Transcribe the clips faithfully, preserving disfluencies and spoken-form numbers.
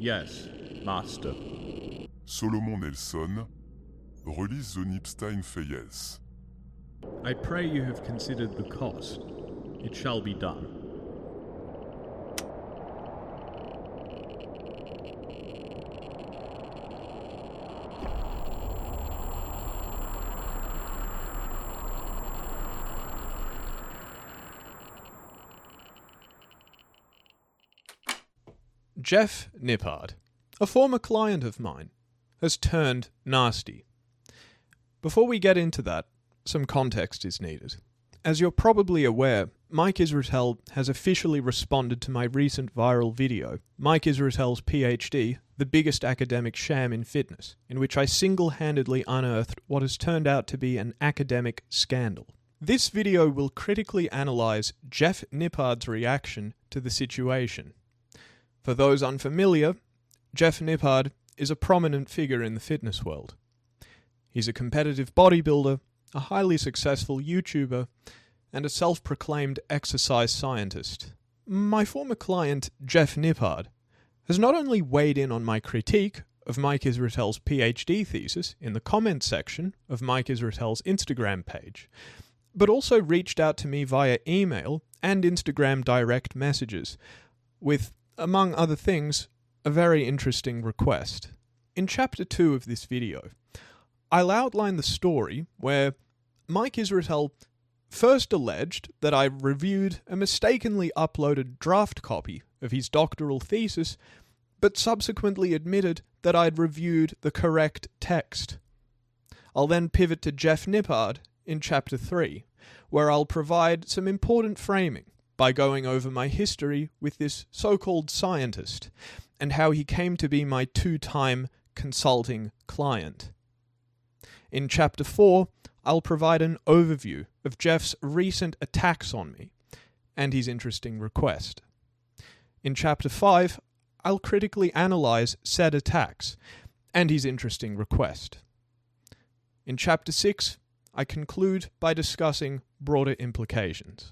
Yes, master. Solomon Nelson, release the Nipstein Fayez. I pray you have considered the cost. It shall be done. Jeff Nippard, a former client of mine, has turned nasty. Before we get into that, some context is needed. As you're probably aware, Mike Israetel has officially responded to my recent viral video, Mike Israetel's PhD, the biggest academic sham in fitness, in which I single-handedly unearthed what has turned out to be an academic scandal. This video will critically analyse Jeff Nippard's reaction to the situation. For those unfamiliar, Jeff Nippard is a prominent figure in the fitness world. He's a competitive bodybuilder, a highly successful YouTuber, and a self-proclaimed exercise scientist. My former client, Jeff Nippard, has not only weighed in on my critique of Mike Israetel's PhD thesis in the comments section of Mike Israetel's Instagram page, but also reached out to me via email and Instagram direct messages with, among other things, a very interesting request. In chapter two of this video, I'll outline the story where Mike Israetel first alleged that I reviewed a mistakenly uploaded draft copy of his doctoral thesis, but subsequently admitted that I'd reviewed the correct text. I'll then pivot to Jeff Nippard in chapter three, where I'll provide some important framing by going over my history with this so-called scientist and how he came to be my two-time consulting client. In chapter four, I'll provide an overview of Jeff's recent attacks on me and his interesting request. In chapter five, I'll critically analyse said attacks and his interesting request. In chapter six, I conclude by discussing broader implications.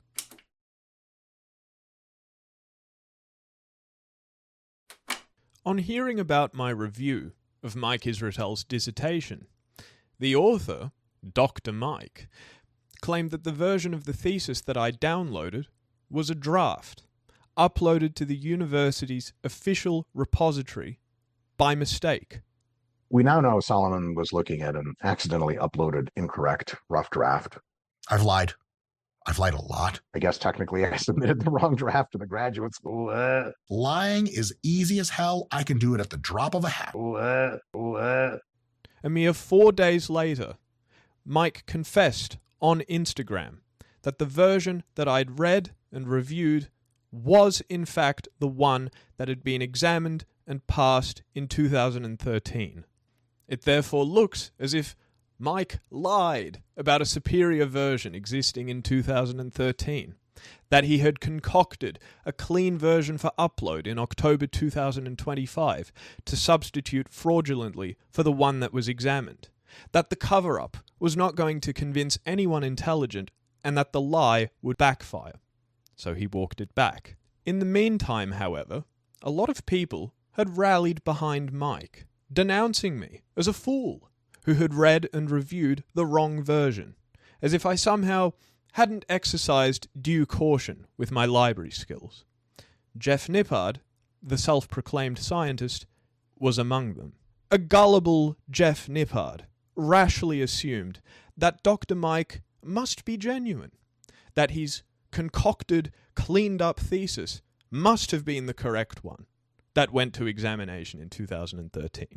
On hearing about my review of Mike Israetel's dissertation, the author, Doctor Mike, claimed that the version of the thesis that I downloaded was a draft, uploaded to the university's official repository by mistake. We now know Solomon was looking at an accidentally uploaded incorrect rough draft. I've lied. I've lied a lot. I guess technically I submitted the wrong draft to the graduate school. Uh, Lying is easy as hell. I can do it at the drop of a hat. uh, uh. A mere four days later, Mike confessed on Instagram that the version that I'd read and reviewed was in fact the one that had been examined and passed in two thousand thirteen. It therefore looks as if Mike lied about a superior version existing in two thousand thirteen, that he had concocted a clean version for upload in October two thousand twenty-five to substitute fraudulently for the one that was examined, that the cover-up was not going to convince anyone intelligent, and that the lie would backfire. So he walked it back. In the meantime, however, a lot of people had rallied behind Mike, denouncing me as a fool who had read and reviewed the wrong version, as if I somehow hadn't exercised due caution with my library skills. Jeff Nippard, the self-proclaimed scientist, was among them. A gullible Jeff Nippard rashly assumed that Doctor Mike must be genuine, that his concocted, cleaned-up thesis must have been the correct one that went to examination in two thousand thirteen.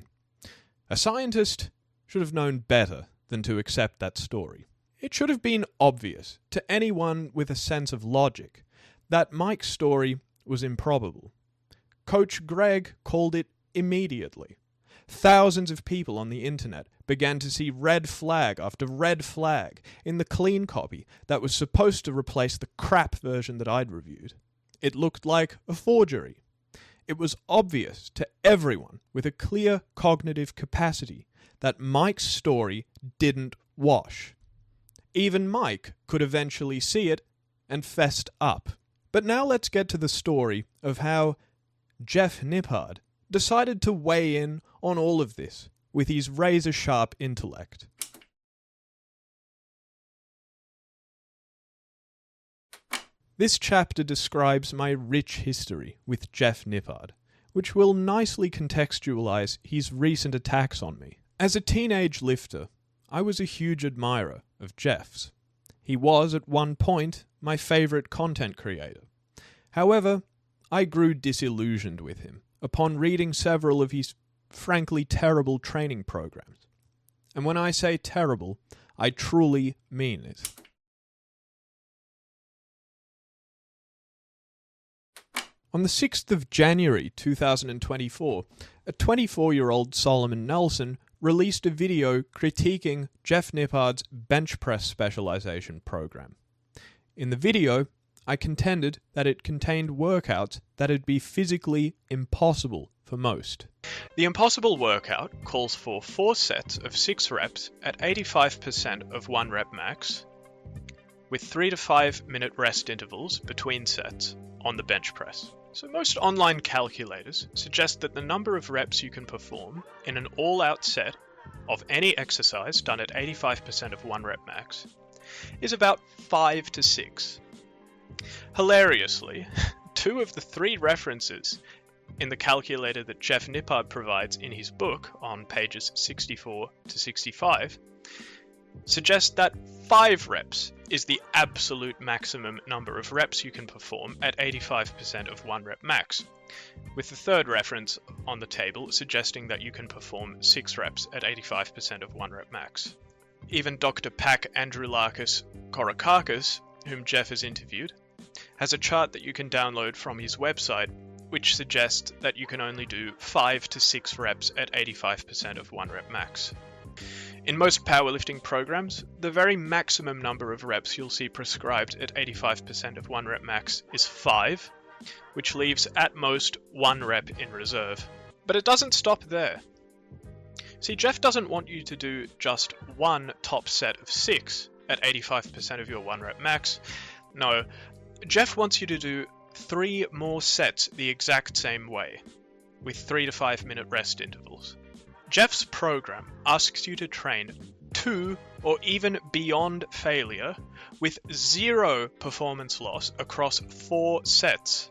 A scientist should have known better than to accept that story. It should have been obvious to anyone with a sense of logic that Mike's story was improbable. Coach Greg called it immediately. Thousands of people on the internet began to see red flag after red flag in the clean copy that was supposed to replace the crap version that I'd reviewed. It looked like a forgery. It was obvious to everyone with a clear cognitive capacity that Mike's story didn't wash. Even Mike could eventually see it and fessed up. But now let's get to the story of how Jeff Nippard decided to weigh in on all of this with his razor-sharp intellect. This chapter describes my rich history with Jeff Nippard, which will nicely contextualize his recent attacks on me. As a teenage lifter, I was a huge admirer of Jeff's. He was, at one point, my favourite content creator. However, I grew disillusioned with him upon reading several of his frankly terrible training programs. And when I say terrible, I truly mean it. On the sixth of January two thousand twenty-four, a twenty-four-year-old Solomon Nelson released a video critiquing Jeff Nippard's bench press specialization program. In the video, I contended that it contained workouts that would be physically impossible for most. The impossible workout calls for four sets of six reps at eighty-five percent of one rep max, with three to five minute rest intervals between sets on the bench press. So most online calculators suggest that the number of reps you can perform in an all-out set of any exercise done at eighty-five percent of one rep max is about five to six. Hilariously, two of the three references in the calculator that Jeff Nippard provides in his book on pages sixty-four to sixty-five suggest that five reps is the absolute maximum number of reps you can perform at eighty-five percent of one rep max, with the third reference on the table suggesting that you can perform six reps at eighty-five percent of one rep max. Even Doctor Pak Androulakis Korakakis, whom Jeff has interviewed, has a chart that you can download from his website which suggests that you can only do five to six reps at eighty-five percent of one rep max. In most powerlifting programs, the very maximum number of reps you'll see prescribed at eighty-five percent of one rep max is five, which leaves at most one rep in reserve. But it doesn't stop there. See, Jeff doesn't want you to do just one top set of six at eighty-five percent of your one rep max. No, Jeff wants you to do three more sets the exact same way, with three to five minute rest intervals. Jeff's program asks you to train to or even beyond failure with zero performance loss across four sets.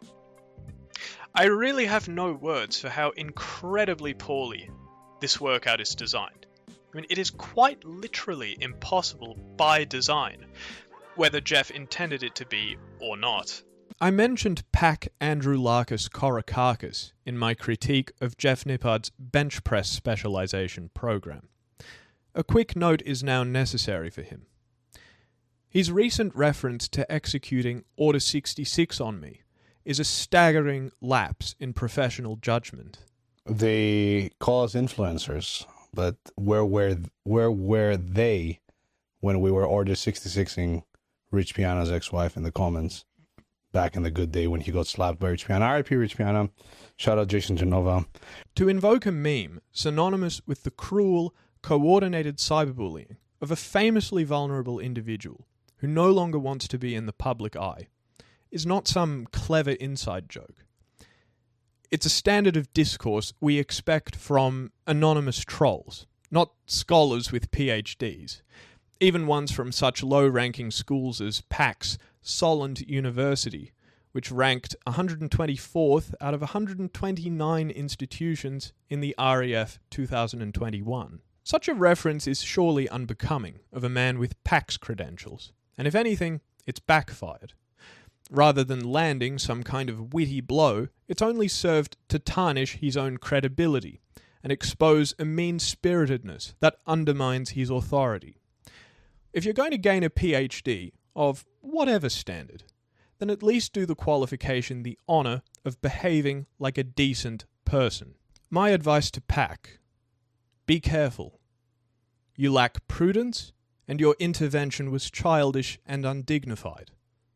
I really have no words for how incredibly poorly this workout is designed. I mean, it is quite literally impossible by design, whether Jeff intended it to be or not. I mentioned Pak Androulakis Korakakis in my critique of Jeff Nippard's bench press specialization program. A quick note is now necessary for him. His recent reference to executing Order sixty-six on me is a staggering lapse in professional judgment. They call us influencers, but where were, where were they when we were Order sixty-sixing Rich Piana's ex-wife in the comments? Back in the good day when he got slapped by Rich Piana. R I P Rich Piana. Shout out Jason Genova. To invoke a meme synonymous with the cruel, coordinated cyberbullying of a famously vulnerable individual who no longer wants to be in the public eye is not some clever inside joke. It's a standard of discourse we expect from anonymous trolls, not scholars with P H Ds, even ones from such low-ranking schools as PAX, Solent University, which ranked one hundred twenty-fourth out of one hundred twenty-nine institutions in the R E F two thousand twenty-one. Such a reference is surely unbecoming of a man with PAX credentials, and if anything, it's backfired. Rather than landing some kind of witty blow, it's only served to tarnish his own credibility and expose a mean-spiritedness that undermines his authority. If you're going to gain a P H D, of whatever standard, then at least do the qualification the honour of behaving like a decent person. My advice to Pak: be careful. You lack prudence, and your intervention was childish and undignified.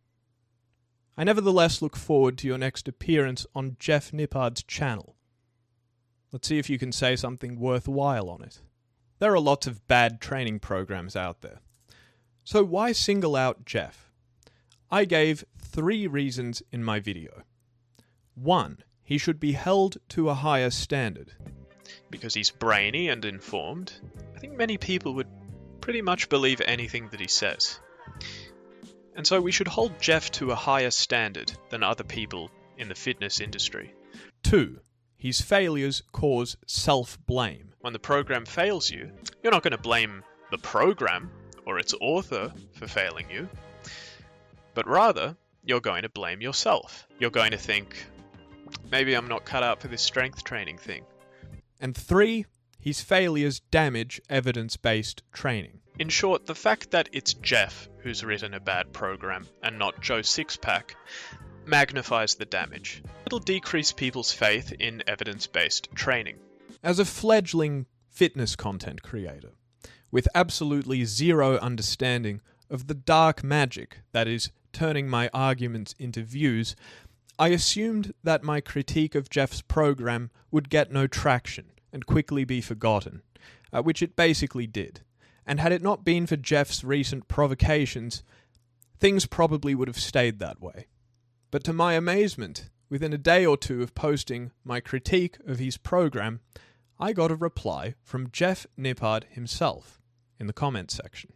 I nevertheless look forward to your next appearance on Jeff Nippard's channel. Let's see if you can say something worthwhile on it. There are lots of bad training programs out there. So why single out Jeff? I gave three reasons in my video. One, he should be held to a higher standard. Because he's brainy and informed, I think many people would pretty much believe anything that he says. And so we should hold Jeff to a higher standard than other people in the fitness industry. Two, his failures cause self-blame. When the program fails you, you're not going to blame the program or its author for failing you, but rather, you're going to blame yourself. You're going to think, maybe I'm not cut out for this strength training thing. And three, his failures damage evidence-based training. In short, the fact that it's Jeff who's written a bad program and not Joe Sixpack magnifies the damage. It'll decrease people's faith in evidence-based training. As a fledgling fitness content creator, with absolutely zero understanding of the dark magic that is turning my arguments into views, I assumed that my critique of Jeff's program would get no traction and quickly be forgotten, uh, which it basically did. And had it not been for Jeff's recent provocations, things probably would have stayed that way. But to my amazement, within a day or two of posting my critique of his program, I got a reply from Jeff Nippard himself in the comments section.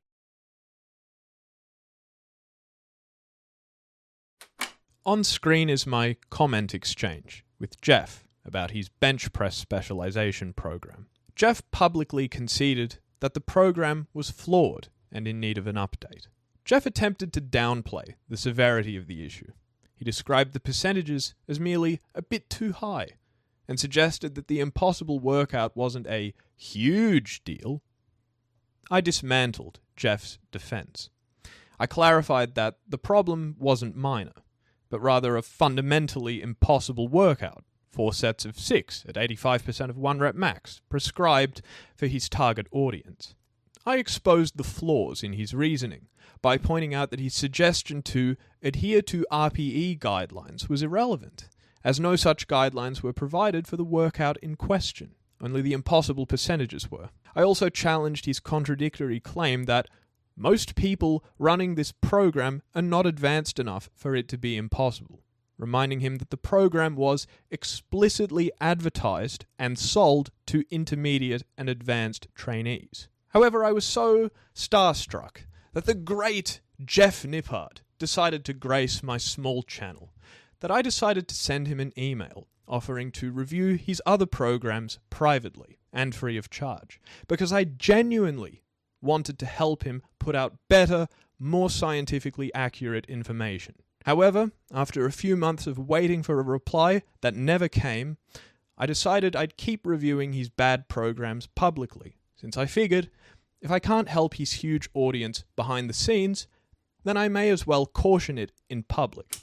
On screen is my comment exchange with Jeff about his bench press specialization program. Jeff publicly conceded that the program was flawed and in need of an update. Jeff attempted to downplay the severity of the issue. He described the percentages as merely a bit too high and suggested that the impossible workout wasn't a huge deal. I dismantled Jeff's defense. I clarified that the problem wasn't minor, but rather a fundamentally impossible workout, four sets of six at eighty-five percent of one rep max, prescribed for his target audience. I exposed the flaws in his reasoning by pointing out that his suggestion to adhere to R P E guidelines was irrelevant, as no such guidelines were provided for the workout in question. Only the impossible percentages were. I also challenged his contradictory claim that most people running this program are not advanced enough for it to be impossible, reminding him that the program was explicitly advertised and sold to intermediate and advanced trainees. However, I was so starstruck that the great Jeff Nippard decided to grace my small channel that I decided to send him an email offering to review his other programs privately and free of charge, because I genuinely wanted to help him put out better, more scientifically accurate information. However, after a few months of waiting for a reply that never came, I decided I'd keep reviewing his bad programs publicly, since I figured if I can't help his huge audience behind the scenes, then I may as well caution it in public.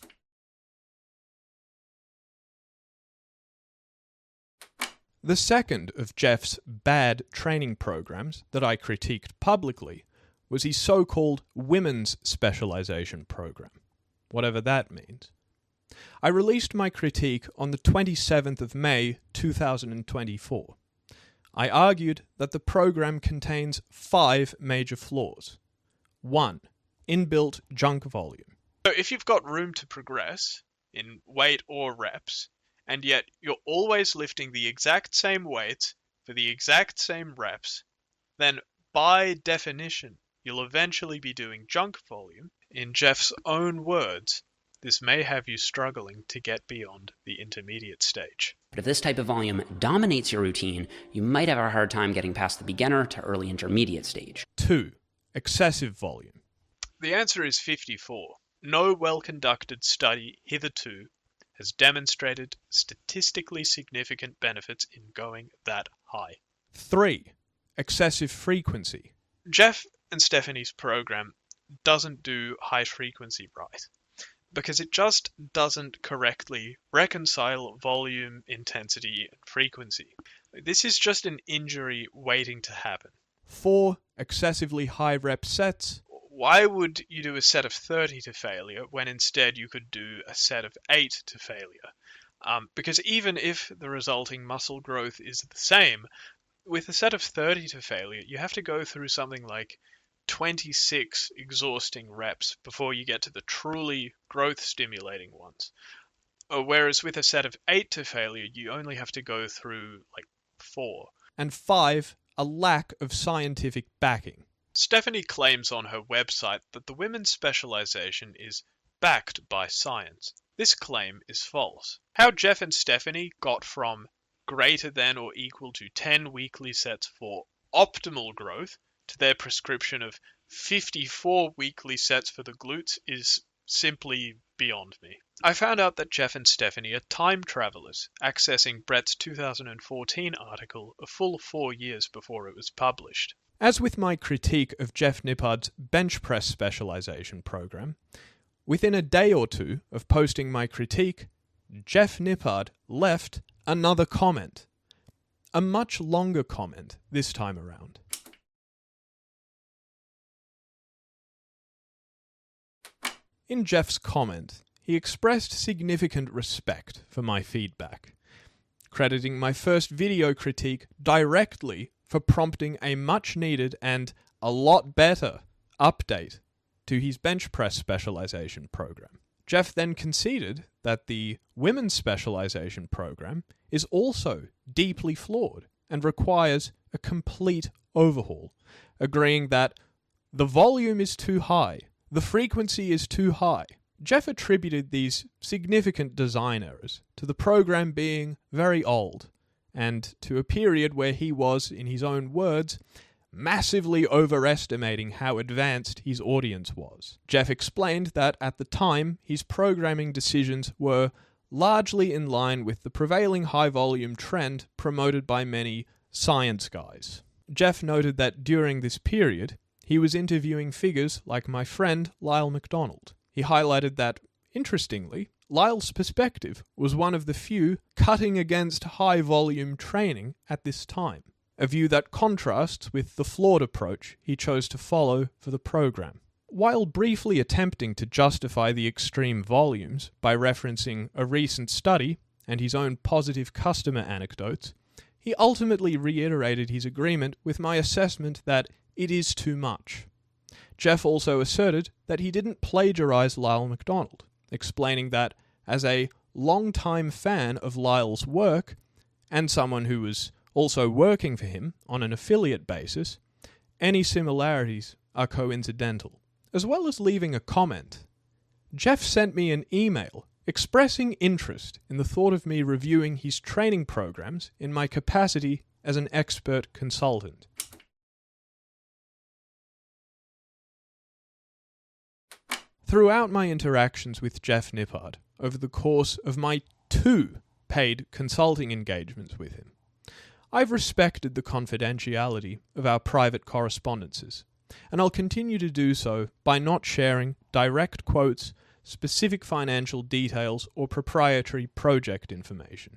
The second of Jeff's bad training programs that I critiqued publicly was his so-called women's specialization program, whatever that means. I released my critique on the twenty-seventh of May two thousand twenty-four. I argued that the program contains five major flaws. One, inbuilt junk volume. So if you've got room to progress in weight or reps, and yet you're always lifting the exact same weights for the exact same reps, then by definition, you'll eventually be doing junk volume. In Jeff's own words, this may have you struggling to get beyond the intermediate stage. But if this type of volume dominates your routine, you might have a hard time getting past the beginner to early intermediate stage. Two, excessive volume. The answer is fifty-four. No well-conducted study hitherto has demonstrated statistically significant benefits in going that high. Three, excessive frequency. Jeff and Stephanie's program doesn't do high frequency right, because it just doesn't correctly reconcile volume, intensity, and frequency. This is just an injury waiting to happen. Four, excessively high rep sets. Why would you do a set of thirty to failure when instead you could do a set of eight to failure? Um, because even if the resulting muscle growth is the same, with a set of thirty to failure, you have to go through something like twenty-six exhausting reps before you get to the truly growth-stimulating ones. Uh, whereas with a set of eight to failure, you only have to go through, like, four. And five, a lack of scientific backing. Stephanie claims on her website that the women's specialization is backed by science. This claim is false. How Jeff and Stephanie got from greater than or equal to ten weekly sets for optimal growth to their prescription of fifty-four weekly sets for the glutes is simply beyond me. I found out that Jeff and Stephanie are time travelers, accessing Brett's two thousand fourteen article a full four years before it was published. As with my critique of Jeff Nippard's bench press specialization program, within a day or two of posting my critique, Jeff Nippard left another comment. A much longer comment this time around. In Jeff's comment, he expressed significant respect for my feedback, crediting my first video critique directly for prompting a much-needed and a lot better update to his bench press specialization program. Jeff then conceded that the women's specialization program is also deeply flawed and requires a complete overhaul, agreeing that the volume is too high, the frequency is too high. Jeff attributed these significant design errors to the program being very old and to a period where he was, in his own words, massively overestimating how advanced his audience was. Jeff explained that at the time, his programming decisions were largely in line with the prevailing high-volume trend promoted by many science guys. Jeff noted that during this period, he was interviewing figures like my friend Lyle McDonald. He highlighted that, interestingly, Lyle's perspective was one of the few cutting against high-volume training at this time, a view that contrasts with the flawed approach he chose to follow for the program. While briefly attempting to justify the extreme volumes by referencing a recent study and his own positive customer anecdotes, he ultimately reiterated his agreement with my assessment that it is too much. Jeff also asserted that he didn't plagiarize Lyle McDonald, explaining that as a long-time fan of Lyle's work, and someone who was also working for him on an affiliate basis, any similarities are coincidental. As well as leaving a comment, Jeff sent me an email expressing interest in the thought of me reviewing his training programs in my capacity as an expert consultant. Throughout my interactions with Jeff Nippard over the course of my two paid consulting engagements with him, I've respected the confidentiality of our private correspondences, and I'll continue to do so by not sharing direct quotes, specific financial details, or proprietary project information.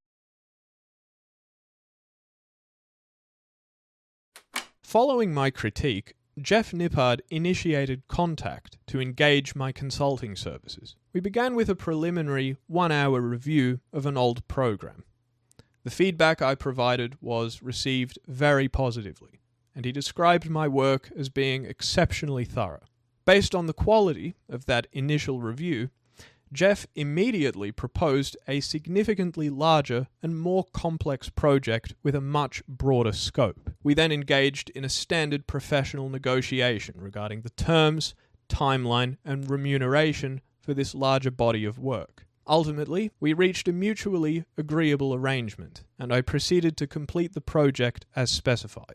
Following my critique, Jeff Nippard initiated contact to engage my consulting services. We began with a preliminary one-hour review of an old program. The feedback I provided was received very positively, and he described my work as being exceptionally thorough. Based on the quality of that initial review, Jeff immediately proposed a significantly larger and more complex project with a much broader scope. We then engaged in a standard professional negotiation regarding the terms, timeline, and remuneration for this larger body of work. Ultimately, we reached a mutually agreeable arrangement, and I proceeded to complete the project as specified.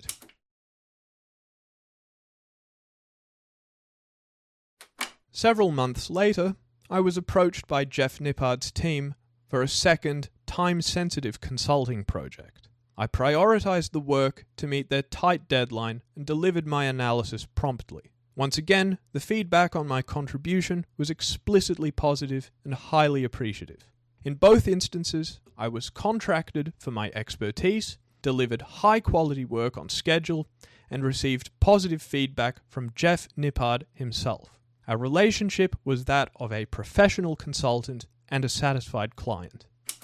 Several months later, I was approached by Jeff Nippard's team for a second, time-sensitive consulting project. I prioritized the work to meet their tight deadline and delivered my analysis promptly. Once again, the feedback on my contribution was explicitly positive and highly appreciative. In both instances, I was contracted for my expertise, delivered high-quality work on schedule, and received positive feedback from Jeff Nippard himself. Our relationship was that of a professional consultant and a satisfied client.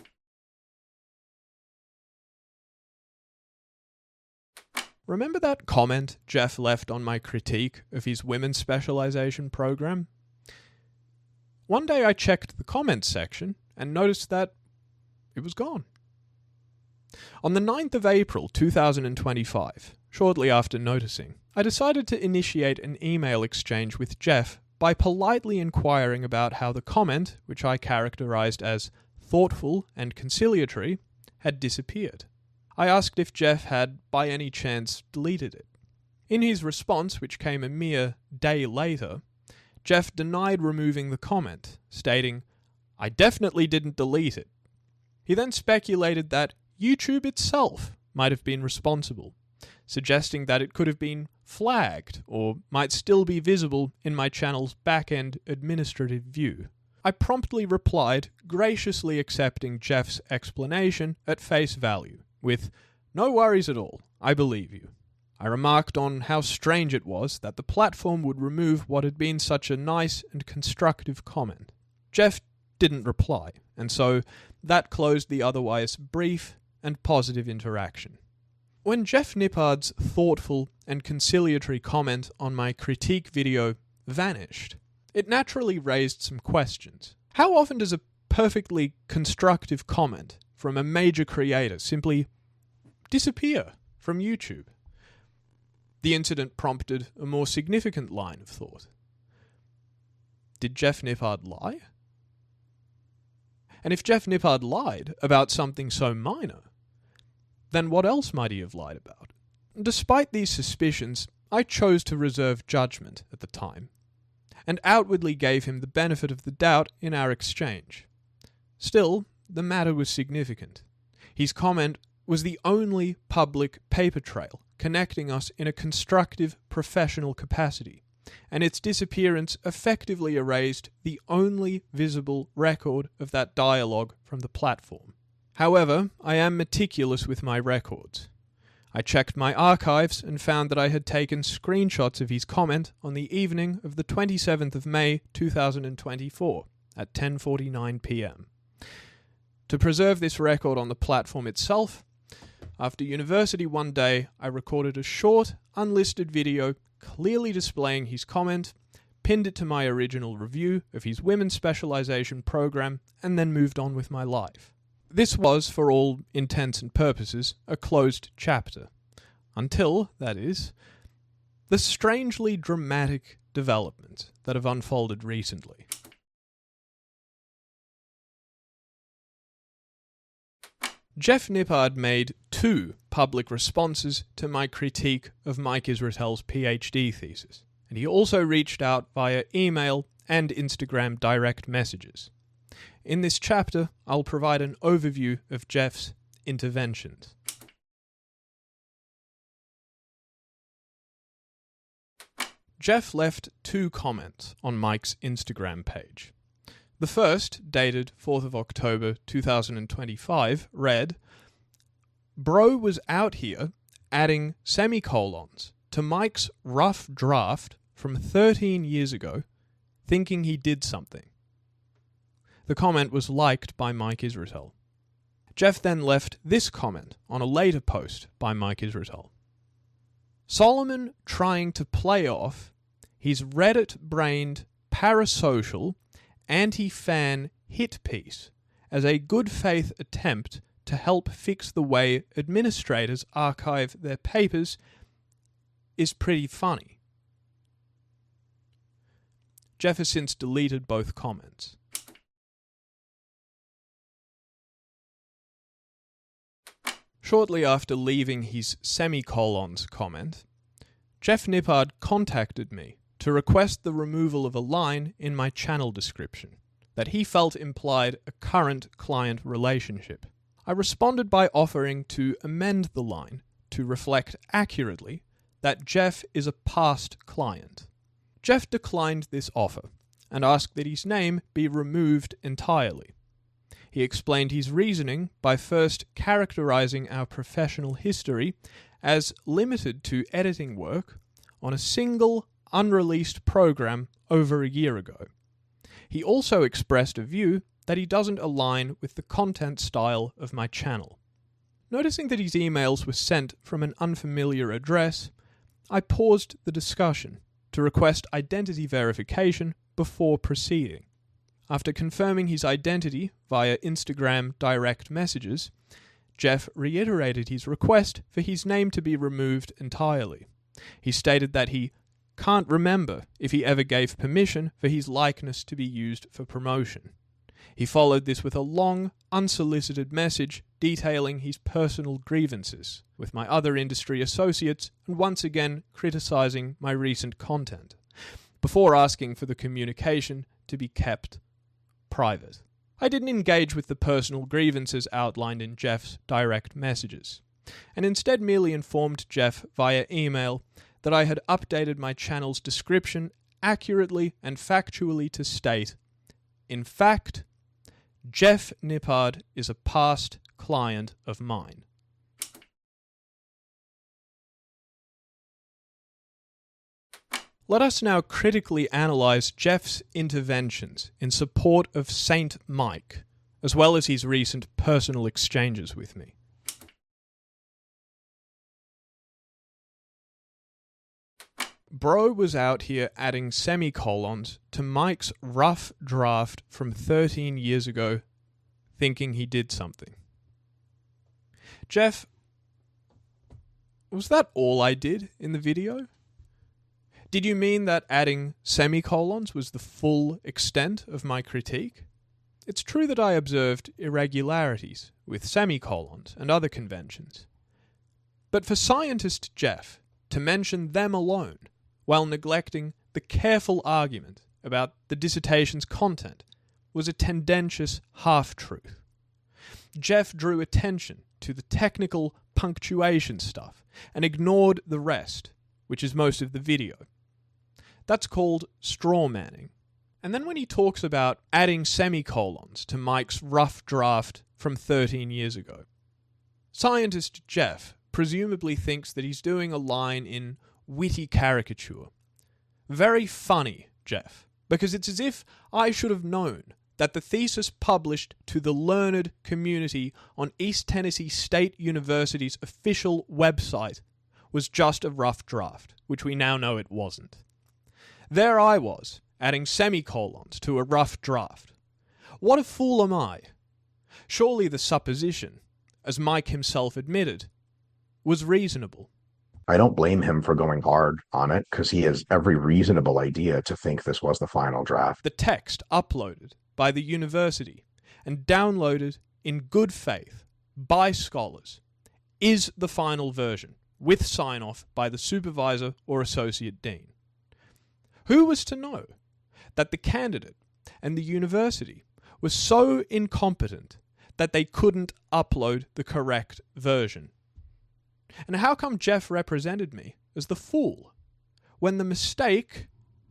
Remember that comment Jeff left on my critique of his women's specialization program? One day I checked the comments section and noticed that it was gone. On the ninth of April two thousand twenty-five, shortly after noticing, I decided to initiate an email exchange with Jeff by politely inquiring about how the comment, which I characterized as thoughtful and conciliatory, had disappeared. I asked if Jeff had, by any chance, deleted it. In his response, which came a mere day later, Jeff denied removing the comment, stating, "I definitely didn't delete it." He then speculated that YouTube itself might have been responsible, suggesting that it could have been flagged or might still be visible in my channel's back-end administrative view. I promptly replied, graciously accepting Jeff's explanation at face value, with, "No worries at all, I believe you." I remarked on how strange it was that the platform would remove what had been such a nice and constructive comment. Jeff didn't reply, and so that closed the otherwise brief and positive interaction. When Jeff Nippard's thoughtful and conciliatory comment on my critique video vanished, it naturally raised some questions. How often does a perfectly constructive comment from a major creator simply disappear from YouTube? The incident prompted a more significant line of thought. Did Jeff Nippard lie? And if Jeff Nippard lied about something so minor, then what else might he have lied about? Despite these suspicions, I chose to reserve judgment at the time, and outwardly gave him the benefit of the doubt in our exchange. Still, the matter was significant. His comment was the only public paper trail connecting us in a constructive professional capacity, and its disappearance effectively erased the only visible record of that dialogue from the platform. However, I am meticulous with my records. I checked my archives and found that I had taken screenshots of his comment on the evening of the twenty-seventh of May two thousand twenty-four at ten forty-nine p m. To preserve this record on the platform itself, after university one day I recorded a short, unlisted video clearly displaying his comment, pinned it to my original review of his women's specialization program, and then moved on with my life. This was, for all intents and purposes, a closed chapter. Until, that is, the strangely dramatic developments that have unfolded recently. Jeff Nippard made two public responses to my critique of Mike Israetel's PhD thesis, and he also reached out via email and Instagram direct messages. In this chapter, I'll provide an overview of Jeff's interventions. Jeff left two comments on Mike's Instagram page. The first, dated fourth of October two thousand twenty-five, read, "Bro was out here adding semicolons to Mike's rough draft from thirteen years ago, thinking he did something." The comment was liked by Mike Israetel. Jeff then left this comment on a later post by Mike Israetel. "Solomon trying to play off his Reddit-brained parasocial anti-fan hit piece as a good-faith attempt to help fix the way administrators archive their papers is pretty funny." Jeff has since deleted both comments. Shortly after leaving his semicolons comment, Jeff Nippard contacted me to request the removal of a line in my channel description that he felt implied a current client relationship. I responded by offering to amend the line to reflect accurately that Jeff is a past client. Jeff declined this offer and asked that his name be removed entirely. He explained his reasoning by first characterizing our professional history as limited to editing work on a single unreleased program over a year ago. He also expressed a view that he doesn't align with the content style of my channel. Noticing that his emails were sent from an unfamiliar address, I paused the discussion to request identity verification before proceeding. After confirming his identity via Instagram direct messages, Jeff reiterated his request for his name to be removed entirely. He stated that he can't remember if he ever gave permission for his likeness to be used for promotion. He followed this with a long, unsolicited message detailing his personal grievances with my other industry associates and once again criticizing my recent content, before asking for the communication to be kept private. I didn't engage with the personal grievances outlined in Jeff's direct messages, and instead merely informed Jeff via email that I had updated my channel's description accurately and factually to state, in fact, Jeff Nippard is a past client of mine. Let us now critically analyze Jeff's interventions in support of Saint Mike, as well as his recent personal exchanges with me. Bro was out here adding semicolons to Mike's rough draft from thirteen years ago, thinking he did something. Jeff, was that all I did in the video? Did you mean that adding semicolons was the full extent of my critique? It's true that I observed irregularities with semicolons and other conventions. But for scientist Jeff to mention them alone, while neglecting the careful argument about the dissertation's content, was a tendentious half-truth. Jeff drew attention to the technical punctuation stuff and ignored the rest, which is most of the video. That's called strawmanning. And then when he talks about adding semicolons to Mike's rough draft from thirteen years ago, scientist Jeff presumably thinks that he's doing a line in witty caricature. Very funny, Jeff, because it's as if I should have known that the thesis published to the learned community on East Tennessee State University's official website was just a rough draft, which we now know it wasn't. There I was, adding semicolons to a rough draft. What a fool am I? Surely the supposition, as Mike himself admitted, was reasonable. I don't blame him for going hard on it, because he has every reasonable idea to think this was the final draft. The text uploaded by the university and downloaded in good faith by scholars is the final version, with sign-off by the supervisor or associate dean. Who was to know that the candidate and the university were so incompetent that they couldn't upload the correct version? And how come Jeff represented me as the fool when the mistake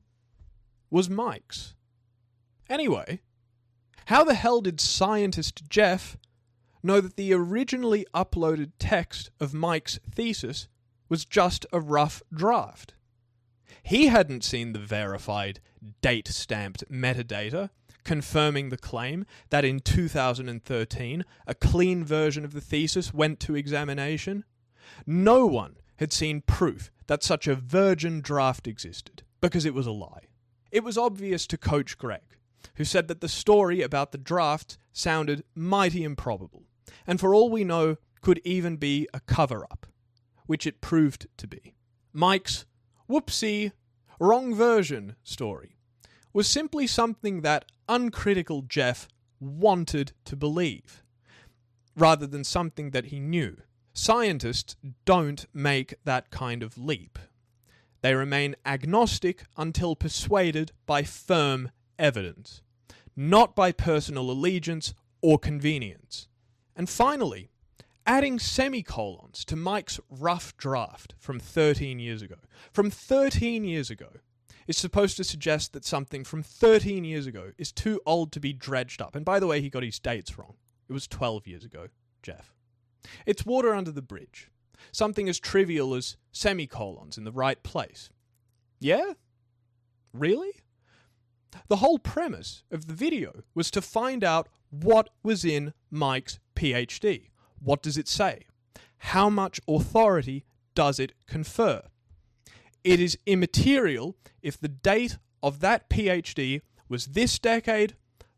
was Mike's? Anyway, how the hell did scientist Jeff know that the originally uploaded text of Mike's thesis was just a rough draft? He hadn't seen the verified, date-stamped metadata confirming the claim that in two thousand thirteen a clean version of the thesis went to examination. No one had seen proof that such a virgin draft existed, because it was a lie. It was obvious to Coach Greg, who said that the story about the draft sounded mighty improbable, and for all we know, could even be a cover-up, which it proved to be. Mike's whoopsie, wrong version story was simply something that uncritical Jeff wanted to believe, rather than something that he knew. Scientists don't make that kind of leap. They remain agnostic until persuaded by firm evidence, not by personal allegiance or convenience. And finally, adding semicolons to Mike's rough draft from thirteen years ago. From thirteen years ago is supposed to suggest that something from thirteen years ago is too old to be dredged up. And by the way, he got his dates wrong. It was twelve years ago, Jeff. It's water under the bridge. Something as trivial as semicolons in the right place. Yeah? Really? The whole premise of the video was to find out what was in Mike's PhD. What does it say? How much authority does it confer? It is immaterial if the date of that PhD was this decade,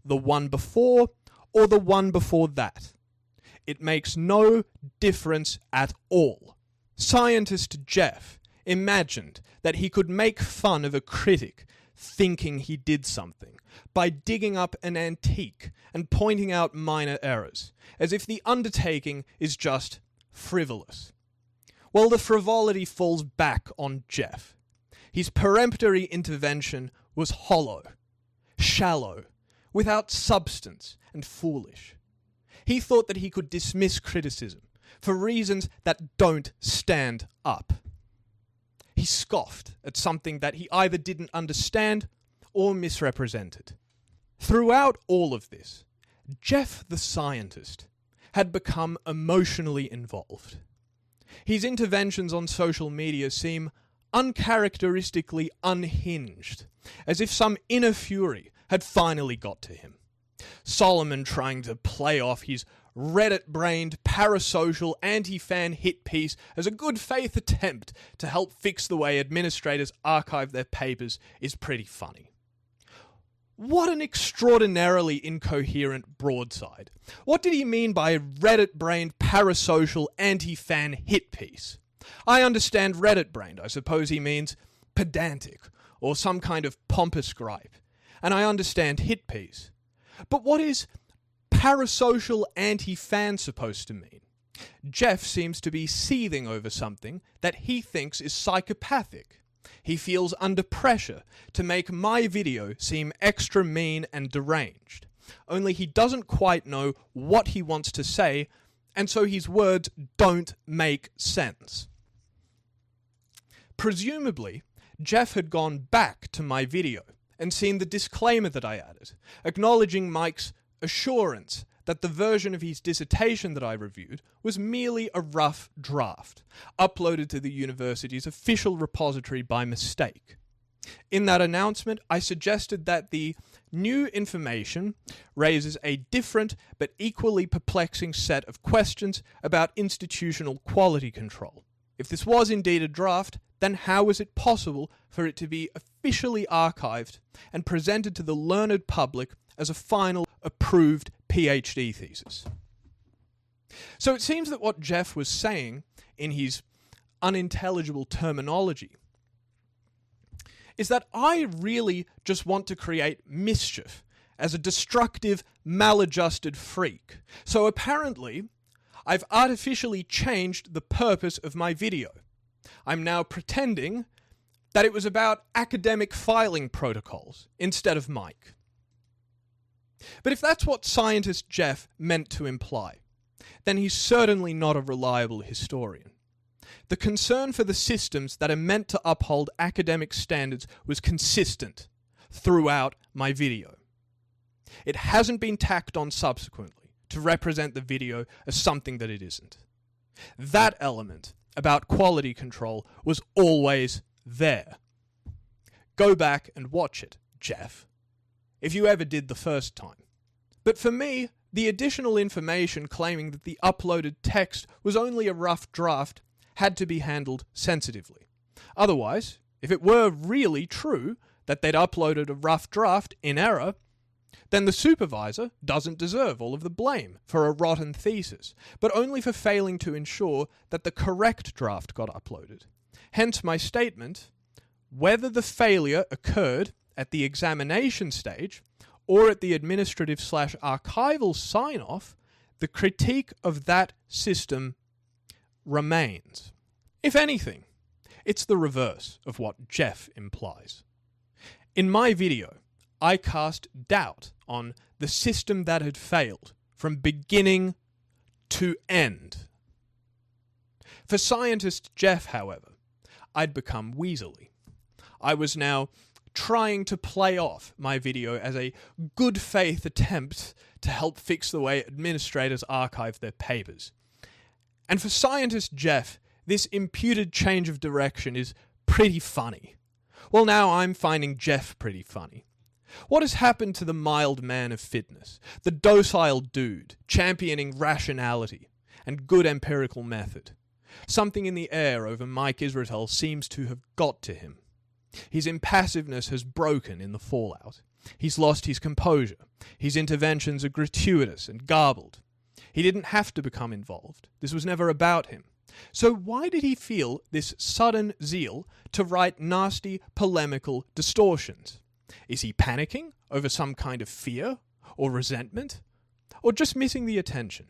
the one before or the one before that. It makes no difference at all. Scientist Jeff imagined that he could make fun of a critic thinking he did something by digging up an antique and pointing out minor errors, as if the undertaking is just frivolous. Well, the frivolity falls back on Jeff. His peremptory intervention was hollow, shallow, without substance, and foolish. He thought that he could dismiss criticism for reasons that don't stand up. He scoffed at something that he either didn't understand or misrepresented. Throughout all of this, Jeff the scientist had become emotionally involved. His interventions on social media seem uncharacteristically unhinged, as if some inner fury had finally got to him. Solomon trying to play off his Reddit-brained, parasocial, anti-fan hit piece as a good-faith attempt to help fix the way administrators archive their papers is pretty funny. What an extraordinarily incoherent broadside. What did he mean by Reddit-brained, parasocial, anti-fan hit piece? I understand Reddit-brained. I suppose he means pedantic, or some kind of pompous gripe. And I understand hit piece. But what is parasocial anti-fan supposed to mean? Jeff seems to be seething over something that he thinks is psychopathic. He feels under pressure to make my video seem extra mean and deranged. Only he doesn't quite know what he wants to say, and so his words don't make sense. Presumably, Jeff had gone back to my video and seen the disclaimer that I added, acknowledging Mike's assurance that the version of his dissertation that I reviewed was merely a rough draft, uploaded to the university's official repository by mistake. In that announcement, I suggested that the new information raises a different but equally perplexing set of questions about institutional quality control. If this was indeed a draft, then how was it possible for it to be officially archived and presented to the learned public as a final approved PhD thesis? So it seems that what Jeff was saying in his unintelligible terminology is that I really just want to create mischief as a destructive, maladjusted freak. So apparently, I've artificially changed the purpose of my video. I'm now pretending that it was about academic filing protocols instead of Mike. But if that's what scientist Jeff meant to imply, then he's certainly not a reliable historian. The concern for the systems that are meant to uphold academic standards was consistent throughout my video. It hasn't been tacked on subsequently to represent the video as something that it isn't. That element about quality control was always there. Go back and watch it, Jeff, if you ever did the first time. But for me, the additional information claiming that the uploaded text was only a rough draft had to be handled sensitively. Otherwise, if it were really true that they'd uploaded a rough draft in error, then the supervisor doesn't deserve all of the blame for a rotten thesis, but only for failing to ensure that the correct draft got uploaded. Hence my statement, whether the failure occurred at the examination stage or at the administrative slash archival sign-off, the critique of that system remains. If anything, it's the reverse of what Jeff implies. In my video, I cast doubt on the system that had failed from beginning to end. For scientist Jeff, however, I'd become weaselly. I was now trying to play off my video as a good faith attempt to help fix the way administrators archive their papers. And for scientist Jeff, this imputed change of direction is pretty funny. Well, now I'm finding Jeff pretty funny. What has happened to the mild man of fitness, the docile dude, championing rationality and good empirical method? Something in the air over Mike Israetel seems to have got to him. His impassiveness has broken in the fallout. He's lost his composure. His interventions are gratuitous and garbled. He didn't have to become involved. This was never about him. So why did he feel this sudden zeal to write nasty, polemical distortions? Is he panicking over some kind of fear or resentment? Or just missing the attention?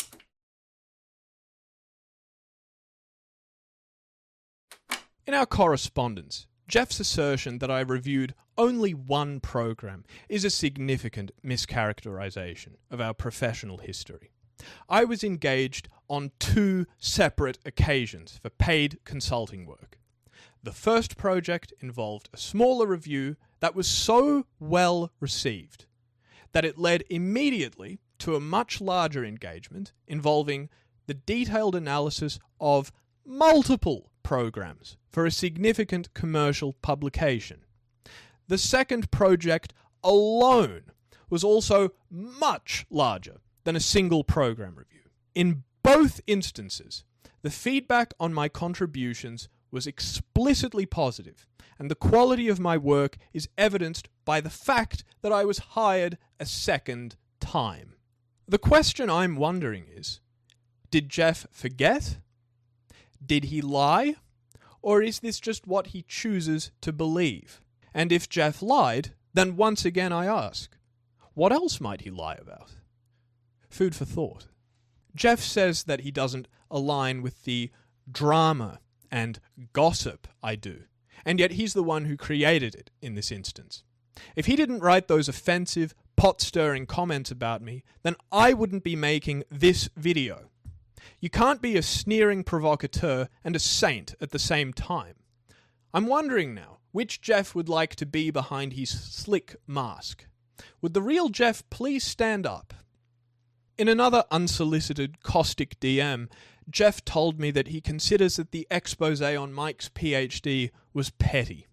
In our correspondence, Jeff's assertion that I reviewed only one program is a significant mischaracterization of our professional history. I was engaged on two separate occasions for paid consulting work. The first project involved a smaller review that was so well received that it led immediately to a much larger engagement involving the detailed analysis of multiple programs for a significant commercial publication. The second project alone was also much larger than a single program review. In both instances, the feedback on my contributions was explicitly positive, and the quality of my work is evidenced by the fact that I was hired a second time. The question I'm wondering is, did Jeff forget? Did he lie? Or is this just what he chooses to believe? And if Jeff lied, then once again I ask, what else might he lie about? Food for thought. Jeff says that he doesn't align with the drama and gossip I do, and yet he's the one who created it in this instance. If he didn't write those offensive, pot-stirring comments about me, then I wouldn't be making this video. You can't be a sneering provocateur and a saint at the same time. I'm wondering now, which Jeff would like to be behind his slick mask? Would the real Jeff please stand up? In another unsolicited, caustic D M, Jeff told me that he considers that the expose on Mike's PhD was petty.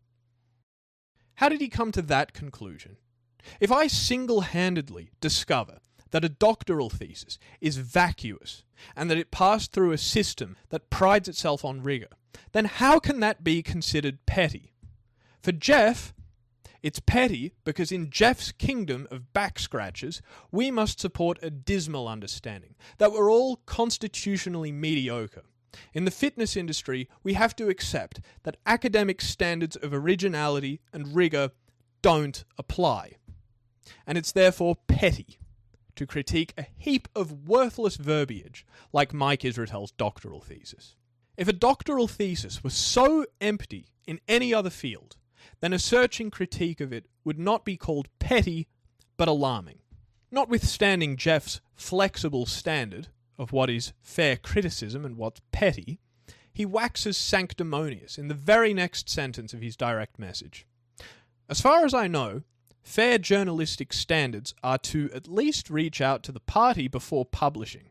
How did he come to that conclusion? If I single-handedly discover that a doctoral thesis is vacuous and that it passed through a system that prides itself on rigor, then how can that be considered petty? For Jeff, it's petty because in Jeff's kingdom of back-scratchers, we must support a dismal understanding that we're all constitutionally mediocre. In the fitness industry, we have to accept that academic standards of originality and rigor don't apply. And it's therefore petty to critique a heap of worthless verbiage like Mike Israetel's doctoral thesis. If a doctoral thesis was so empty in any other field, then a searching critique of it would not be called petty, but alarming. Notwithstanding Jeff's flexible standard of what is fair criticism and what's petty, he waxes sanctimonious in the very next sentence of his direct message. As far as I know, fair journalistic standards are to at least reach out to the party before publishing.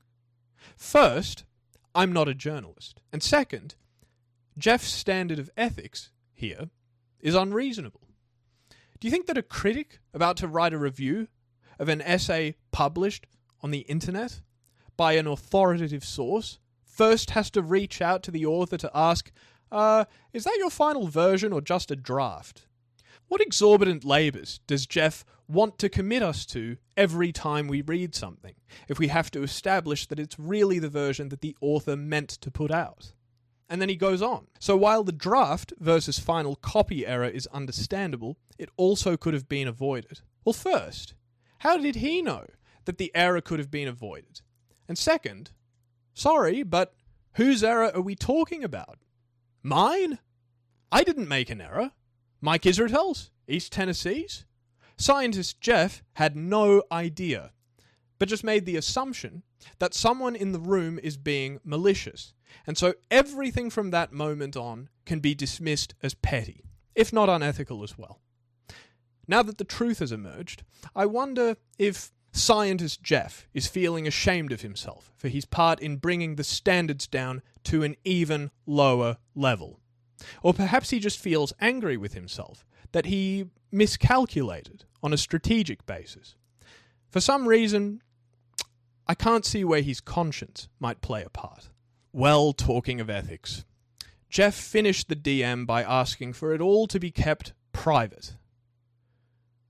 First, I'm not a journalist. And second, Jeff's standard of ethics here is unreasonable. Do you think that a critic about to write a review of an essay published on the internet by an authoritative source first has to reach out to the author to ask, uh, is that your final version or just a draft? What exorbitant labours does Jeff want to commit us to every time we read something, if we have to establish that it's really the version that the author meant to put out? And then he goes on. So while the draft versus final copy error is understandable, it also could have been avoided. Well, first, how did he know that the error could have been avoided? And second, sorry, but whose error are we talking about? Mine? I didn't make an error. Mike Israetel's? East Tennessee's? Scientist Jeff had no idea, but just made the assumption that someone in the room is being malicious, and so everything from that moment on can be dismissed as petty, if not unethical as well. Now that the truth has emerged, I wonder if Scientist Jeff is feeling ashamed of himself for his part in bringing the standards down to an even lower level. Or perhaps he just feels angry with himself that he miscalculated on a strategic basis. For some reason, I can't see where his conscience might play a part. Well, talking of ethics, Jeff finished the D M by asking for it all to be kept private.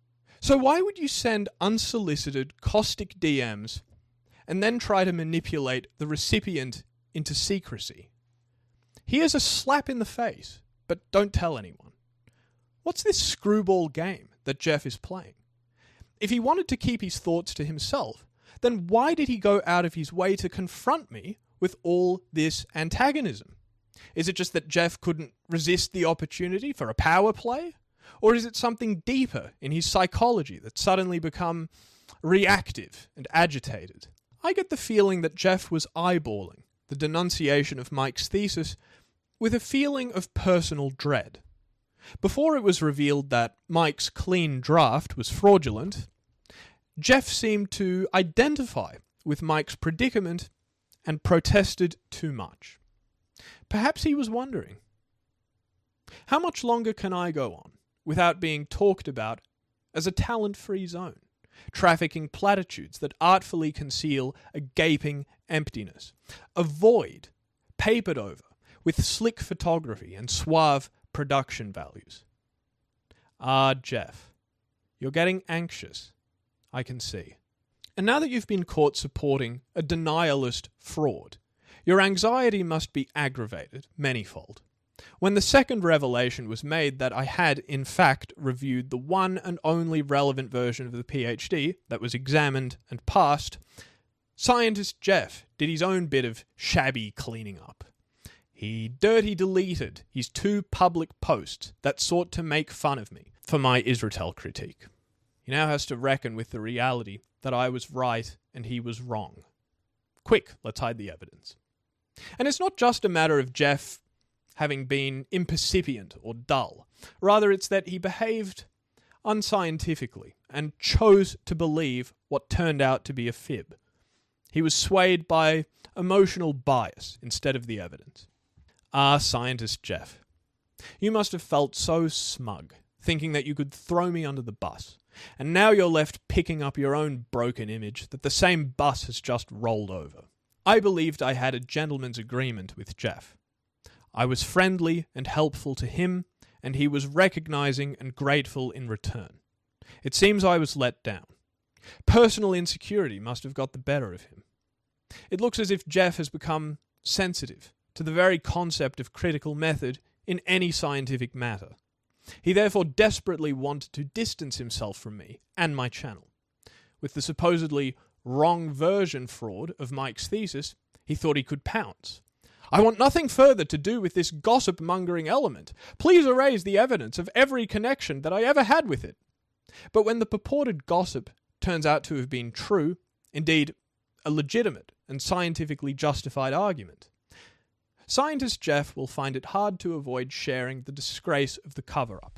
So why would you send unsolicited, caustic D Ms and then try to manipulate the recipient into secrecy? Here's a slap in the face, but don't tell anyone. What's this screwball game that Jeff is playing? If he wanted to keep his thoughts to himself, then why did he go out of his way to confront me with all this antagonism? Is it just that Jeff couldn't resist the opportunity for a power play? Or is it something deeper in his psychology that's suddenly become reactive and agitated? I get the feeling that Jeff was eyeballing the denunciation of Mike's thesis with a feeling of personal dread. Before it was revealed that Mike's clean draft was fraudulent, Jeff seemed to identify with Mike's predicament and protested too much. Perhaps he was wondering, how much longer can I go on without being talked about as a talent-free zone, trafficking platitudes that artfully conceal a gaping emptiness, a void papered over with slick photography and suave production values? Ah, Jeff, you're getting anxious, I can see. And now that you've been caught supporting a denialist fraud, your anxiety must be aggravated manyfold. When the second revelation was made that I had, in fact, reviewed the one and only relevant version of the PhD that was examined and passed, scientist Jeff did his own bit of shabby cleaning up. He dirty deleted his two public posts that sought to make fun of me for my Israel critique. He now has to reckon with the reality that I was right and he was wrong. Quick, let's hide the evidence. And it's not just a matter of Jeff having been impercipient or dull. Rather, it's that he behaved unscientifically and chose to believe what turned out to be a fib. He was swayed by emotional bias instead of the evidence. Ah, scientist Jeff, you must have felt so smug, thinking that you could throw me under the bus, and now you're left picking up your own broken image that the same bus has just rolled over. I believed I had a gentleman's agreement with Jeff. I was friendly and helpful to him, and he was recognizing and grateful in return. It seems I was let down. Personal insecurity must have got the better of him. It looks as if Jeff has become sensitive to the very concept of critical method in any scientific matter. He therefore desperately wanted to distance himself from me and my channel. With the supposedly wrong version fraud of Mike's thesis, he thought he could pounce. I want nothing further to do with this gossip-mongering element. Please erase the evidence of every connection that I ever had with it. But when the purported gossip turns out to have been true, indeed a legitimate and scientifically justified argument, scientist Jeff will find it hard to avoid sharing the disgrace of the cover-up.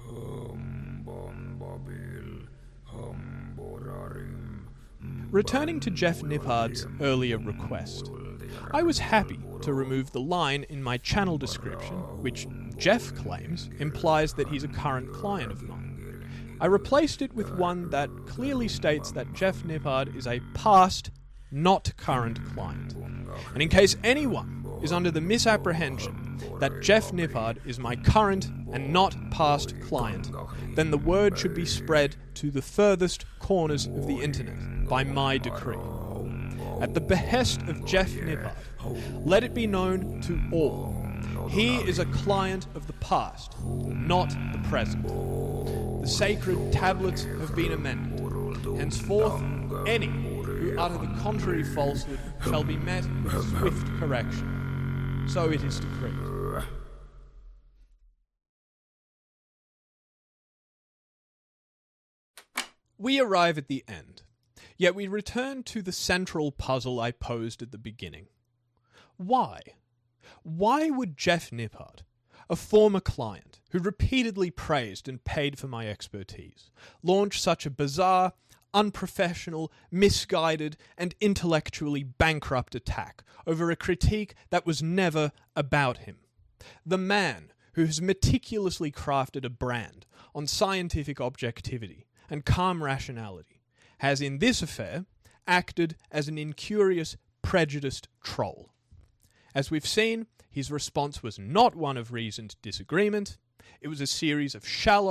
Returning to Jeff Nippard's earlier request, I was happy to remove the line in my channel description, which Jeff claims implies that he's a current client of mine. I replaced it with one that clearly states that Jeff Nippard is a past, not current client. And in case anyone is under the misapprehension that Jeff Nippard is my current and not past client, then the word should be spread to the furthest corners of the internet by my decree. At the behest of Jeff Nippard, let it be known to all, he is a client of the past, not the present. The sacred tablets have been amended. Henceforth, any who utter the contrary falsehood shall be met with swift correction. So it is decreed. We arrive at the end, yet we return to the central puzzle I posed at the beginning. Why? Why would Jeff Nippard, a former client who repeatedly praised and paid for my expertise, launch such a bizarre, unprofessional, misguided, and intellectually bankrupt attack over a critique that was never about him? The man who has meticulously crafted a brand on scientific objectivity and calm rationality has, in this affair, acted as an incurious, prejudiced troll. As we've seen, his response was not one of reasoned disagreement. It was a series of shallow,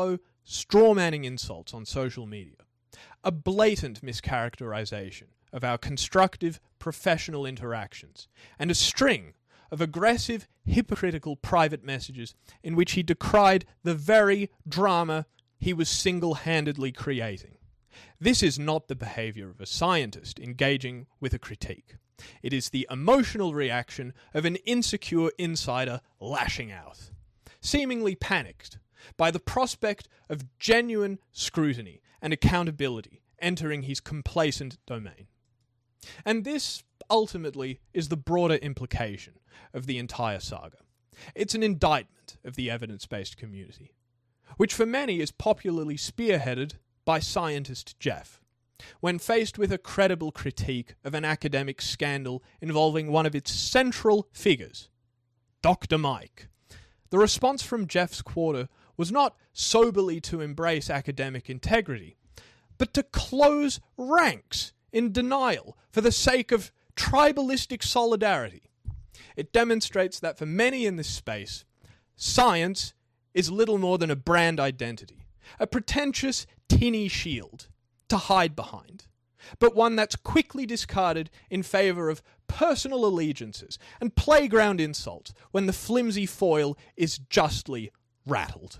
strawmanning insults on social media, a blatant mischaracterization of our constructive professional interactions, and a string of aggressive, hypocritical private messages in which he decried the very drama he was single-handedly creating. This is not the behavior of a scientist engaging with a critique. It is the emotional reaction of an insecure insider lashing out, seemingly panicked by the prospect of genuine scrutiny and accountability entering his complacent domain. And this, ultimately, is the broader implication of the entire saga. It's an indictment of the evidence-based community, which for many is popularly spearheaded by scientist Jeff, when faced with a credible critique of an academic scandal involving one of its central figures, Doctor Mike. The response from Jeff's quarter was not soberly to embrace academic integrity, but to close ranks in denial for the sake of tribalistic solidarity. It demonstrates that for many in this space, science is little more than a brand identity, a pretentious tinny shield to hide behind, but one that's quickly discarded in favour of personal allegiances and playground insults when the flimsy foil is justly rattled.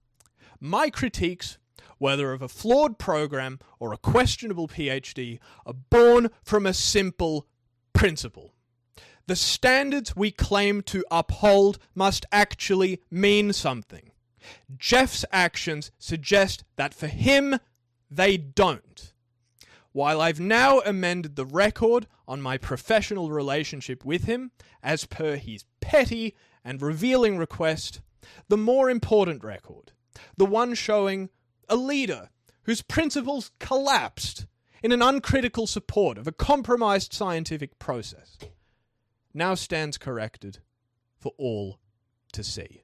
My critiques, whether of a flawed program or a questionable PhD, are born from a simple principle. The standards we claim to uphold must actually mean something. Jeff's actions suggest that for him, they don't. While I've now amended the record on my professional relationship with him, as per his petty and revealing request, the more important record, the one showing a leader whose principles collapsed in an uncritical support of a compromised scientific process, now stands corrected for all to see.